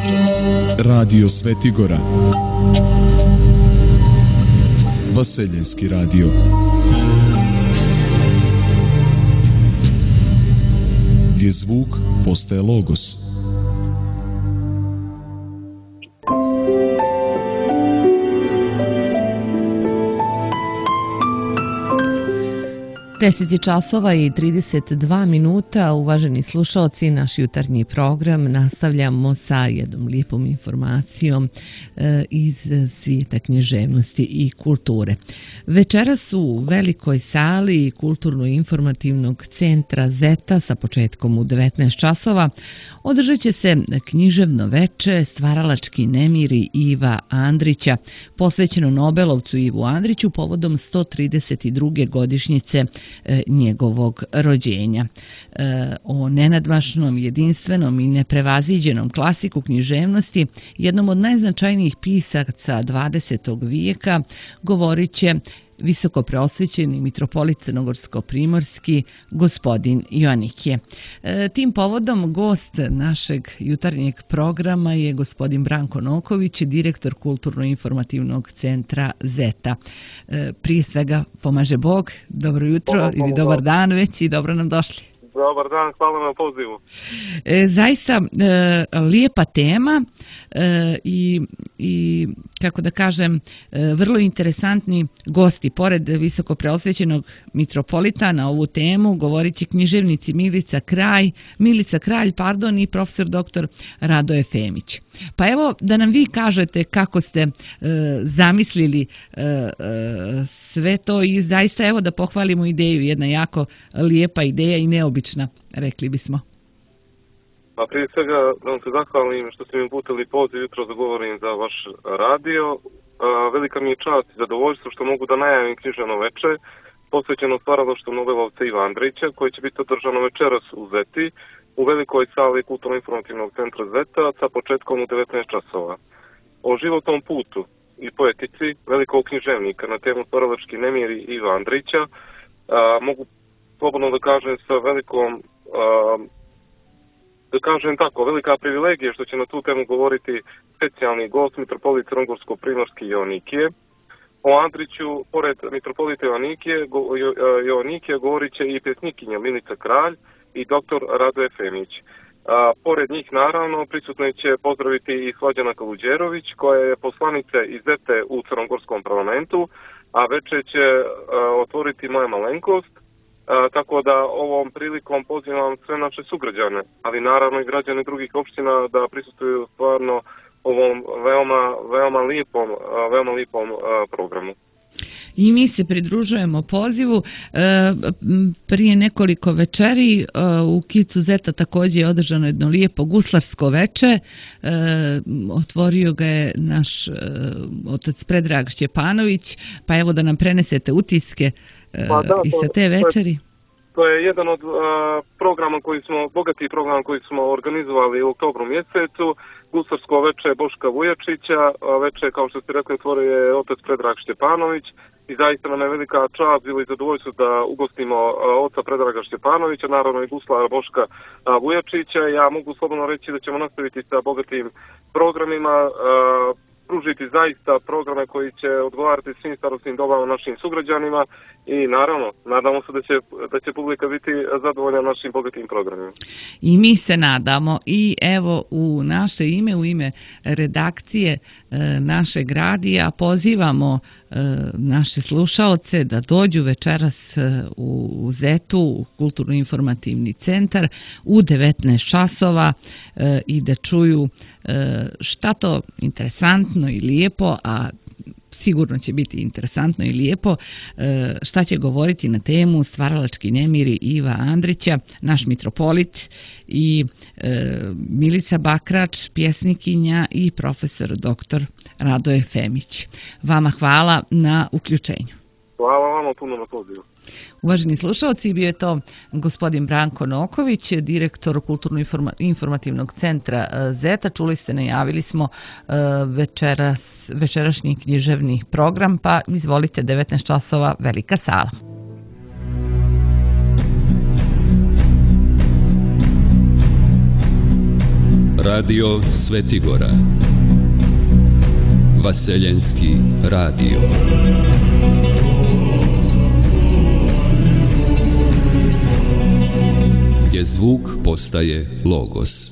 Radio Svetigora, Vaseljenski radio, gdje zvuk postaje logos. časova i 32 minuta, uvaženi slušalci, naš jutarnji program nastavljamo sa jednom lijepom informacijom iz svijeta književnosti i kulture. Večeras u velikoj sali Kulturno-informativnog centra Zeta sa početkom u 19 časova održat će se književno veče Stvaralački nemiri Iva Andrića, posvećeno Nobelovcu Ivu Andriću povodom 132. godišnjice njegovog rođenja. O nenadmašnom, jedinstvenom i neprevaziđenom klasiku književnosti, jednom od najznačajnijih pisaca 20. vijeka, govorit će visoko preosvećeni mitropolit crnogorsko-primorski gospodin Joanikije. Tim povodom gost našeg jutarnjeg programa je gospodin Branko Noković, direktor Kulturno-informativnog centra Zeta. Prije svega pomaže Bog, dobro jutro ili dobar dan već i dobro nam došli. Dobar dan, hvala na pozivu. Zaista lijepa tema i kako da kažem, vrlo interesantni gosti. Pored visoko preosvećenog mitropolita na ovu temu govorit će književnici Milica Kralj i profesor dr. Radoje Femić. Pa evo da nam vi kažete kako ste zamislili sve to i zaista evo da pohvalimo ideju, jedna jako lijepa ideja i neobična, rekli bismo. Pa prije svega da vam se zahvalim što ste mi uputili poziv jutro da govorim za vaš radio. Velika mi je čast i zadovoljstvo što mogu da najavim književno veče posvećeno stvaralaštvu Nobelovca Iva Andrića, koji će biti održano večeras u Zeti u velikoj sali Kulturno-informativnog centra Zeta sa početkom u 19 časova. O životnom putu i poetici velikog književnika na temu Stvaralački nemiri Iva Andrića mogu slobodno da kažem sa velikom velika privilegija što će na tu temu govoriti specijalni gost mitropolit crnogorsko-primorski Joanikije. O Andriću, pored mitropolita Joanikije, govorit će i pjesnikinja Milica Kralj i dr. Radoje Femić. Pored njih, naravno, prisutno će pozdraviti i Slađana Kaluđerović, koja je poslanica iz Zete u crnogorskom parlamentu, a večer će otvoriti moja malenkost, tako da ovom prilikom pozivam sve naše sugrađane, ali naravno i građane drugih opština da prisustvuju stvarno ovom veoma lijepom programu. I mi se pridružujemo pozivu. Prije nekoliko večeri u Kicu Zeta također je održano jedno lijepo guslarsko veče. Otvorio ga je naš otac Predrag Šćepanović, pa evo da nam prenesete utiske i sa te večeri. To je jedan od bogatih programa koji smo organizovali u oktobru mjesecu. Gusarsko veče Boška Vujačića, veče, kao što ste rekli, otvorio je otac Predrag Šćepanović i zaista nam je velika čast ili zadovoljstvo da ugostimo oca Predraga Šćepanovića, naravno i guslara Boška Vujačića. Ja mogu slobodno reći da ćemo nastaviti sa bogatim programima, pružiti zaista programe koji će odgovarati svim starosnim dobama našim sugrađanima i naravno, nadamo se da će publika biti zadovoljna našim bogatim programima. I mi se nadamo i evo u naše ime, u ime redakcije našeg radija pozivamo naše slušaoce da dođu večeras u Zetu, u Kulturno-informativni centar u 19 časova i da čuju šta to interesantno i lijepo, a sigurno će biti interesantno i lijepo, šta će govoriti na temu Stvaralački nemiri Iva Andrića, naš mitropolit i Milica Bakrač, pjesnikinja i profesor dr. Radoje Femić. Vama hvala na uključenju. Hvala vama puno na pozivu. Uvaženi slušalci, bio je to gospodin Branko Noković, direktor Kulturno-informativnog centra Zeta. Čuli ste, najavili smo večerašnji književni program, pa izvolite, 19 časova, velika sala. Radio Svetigora. Vaseljenski radio. Gdje zvuk postaje logos.